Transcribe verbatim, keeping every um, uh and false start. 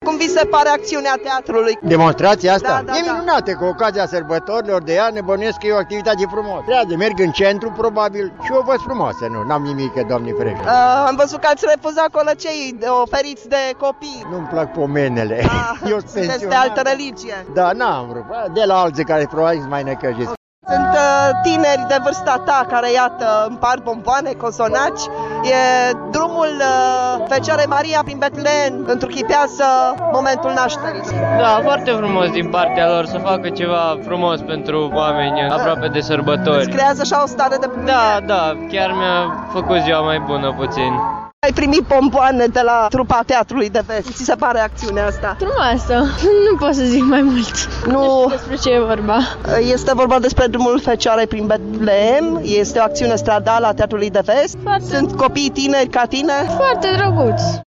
Cum vi se pare acțiunea teatrului? Demonstrația asta? Da, da, e minunată, cu ocazia sărbătorilor de ani, nebănuiesc că e o activitate frumoasă. Trează, merg în centru, probabil, și o văd frumoasă, nu, n-am nimic, Doamne ferește. Uh, am văzut că ați refuzat colăcei oferiți de copii. Nu-mi plac pomenele. Ah, Eu sunteți de altă religie. Da, n-am vrut, de la alții care probabil sunt mai necăjiți. Sunt uh, tineri de vârsta ta care, iată, împart bomboane, cozonaci. E drumul uh, Fecioarei Maria prin Betleem, întruchipează momentul nașterii. Da, foarte frumos din partea lor să facă ceva frumos pentru oameni aproape de sărbători. Îți creează așa o stare de bucurie? Da, da, chiar mi-a făcut ziua mai bună puțin. Ai primit bomboane de la trupa Teatrului de Vest. Ți se pare acțiunea asta? Frumoasă. Nu pot să zic mai mult. Nu. Despre ce e vorba? Este vorba despre drumul Fecioarei prin Betleem. Este o acțiune stradală a Teatrului de Vest. Foarte... Sunt copii tineri ca tine. Foarte drăguți.